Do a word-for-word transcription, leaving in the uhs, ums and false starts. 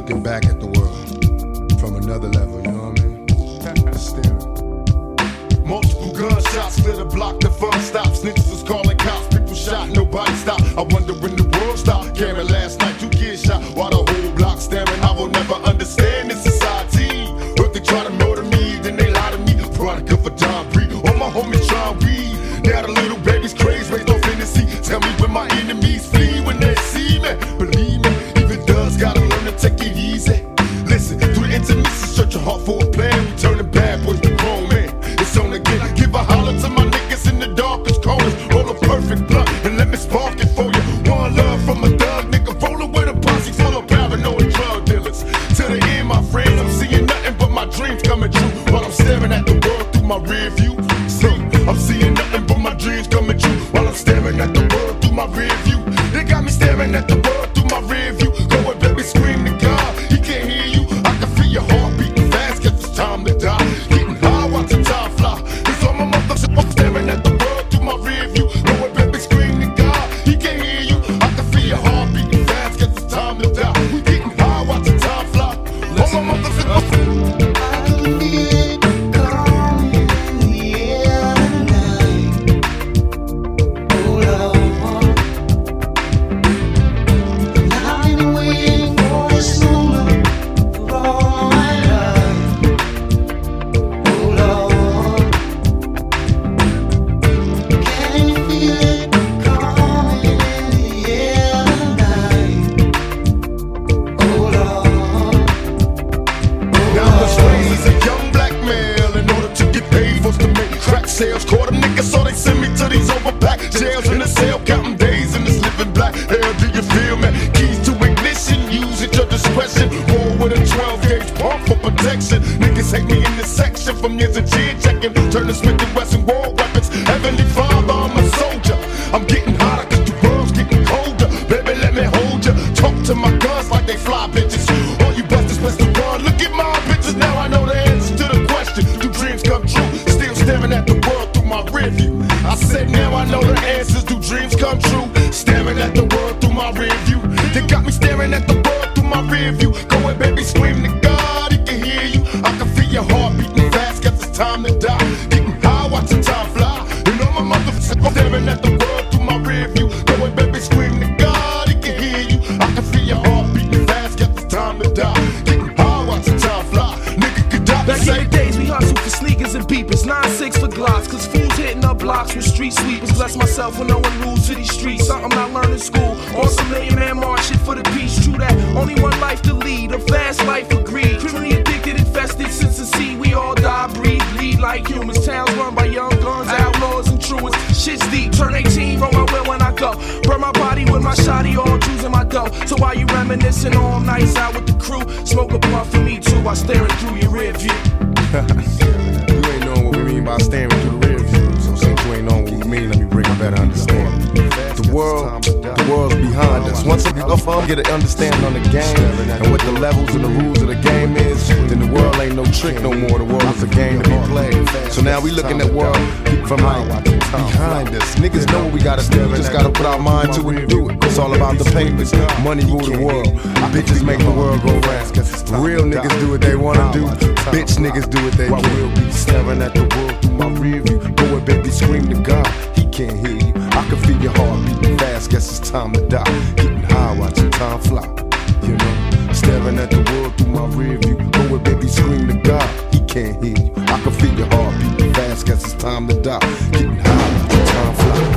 looking back at the world from another level, you know what I mean? Staring. Multiple gunshots, clear the block, the fun stopped. Snitches was calling cops, people shot, nobody stopped. I wonder when the world stopped. Cameron last night, two kids shot, while the whole block staring. I will never understand this society. But they try to murder me, then they lie to me. Product of a John Bree, all my homies try weed. Now the little baby's crazy, raised on fantasy. Tell me when my enemies flee when they see me. Believe me, even does gotta learn to take it easy. Listen, through the intimacy, search your heart for a plan. We turning bad boys to grown men. It's on again. Give a holler to my niggas in the darkest corners. Roll a perfect blunt and let me spark it for you. One love from a thug nigga, rolling with a posse full of paranoid drug dealers. To the end, my friends, I'm seeing nothing but my dreams coming true. While I'm staring at the world through my rear view. See, I'm seeing nothing but my dreams coming true. While I'm staring at the world through my rear view. They got me staring at the world through my rear view. Go and baby, scream to God, he can't hear you. I can feel your heart beating fast, guess it's time to die. Getting high, watching time fly. It's all my motherfuckers, I'm staring at the world through my rear view. Go and baby, scream to God, he can't hear you. I can feel your heart beating fast, guess it's time to die. We getting high, watching time fly. All my motherfuckers. Sales, caught a nigga, so they send me to these overpacked jails in the cell, counting days in this living black hell. Do you feel me? Keys to ignition, use at your discretion. Roll with a twelve gauge pump for protection. Niggas hate me in this section from years of chin checking. Turn the Smith and Wesson war weapons. Heavenly Father, I'm a soldier. I'm getting hotter cause the world's getting colder. Baby, let me hold ya. Talk to my guns like they fly bitches. All you busters best to run. Look at my bitches, now I know the answer to the question. Do dreams come true? Still staring at the world through my rear view. I said now I know the answers. Do dreams come true? Staring at the world through my rear view. They got me staring at the world through my rear view. Go and baby, scream to God, he can hear you. I can feel your heart beating fast, guess it's time to die. Getting high, watching time fly. And all my motherfuckers staring at the world through my rear view. Go and baby, scream to God, he can hear you. I can feel your heart beating fast, guess it's time to die. Getting high, watching time fly. Nigga could die. Back in the days we hustled for sneakers and beepers, nine six for Glocks, cause fools hitting up blocks with street sweepers. Bless myself with knowing rules to these streets, something I learned in school. On some million man march shit for the peace. True that, only one life to lead, a fast life of greed. Criminally addicted, infested since the sea. We all die, breathe, bleed like humans. Towns run by young guns, outlaws and truants. Shit's deep, turn eighteen, roll my will when I go. Burn my body with my shotty, all Jews in my dough. So while you reminiscing all nights out with the crew, smoke a blunt for me too, I staring through your rear view. You ain't knowing what we mean by staring through the rear view. So since you ain't knowing what we mean, let me bring a better understanding. The world, the world's behind us. Once I get up on, get an understanding on the game and what the levels and the rules of the game is, then the world ain't no trick no more. The world is a game to be played. So now we looking at world from like behind us. Niggas know what we gotta do. We just gotta put our mind to it and do it. It's all about the papers. Money rule the world. Bitches make the world go round. Real niggas do what they wanna do. Bitch niggas do what they do. We'll be staring at the world through my rear view. Go and baby, scream to God, he can't hear you. I can feel your heart beating fast, guess it's time to die. Getting high, watching time fly. You know, staring at the world through my rear view. Go and baby, scream to God, he can't hear you. I can feel your heart beating fast, guess it's time to die. Getting high, watching time fly.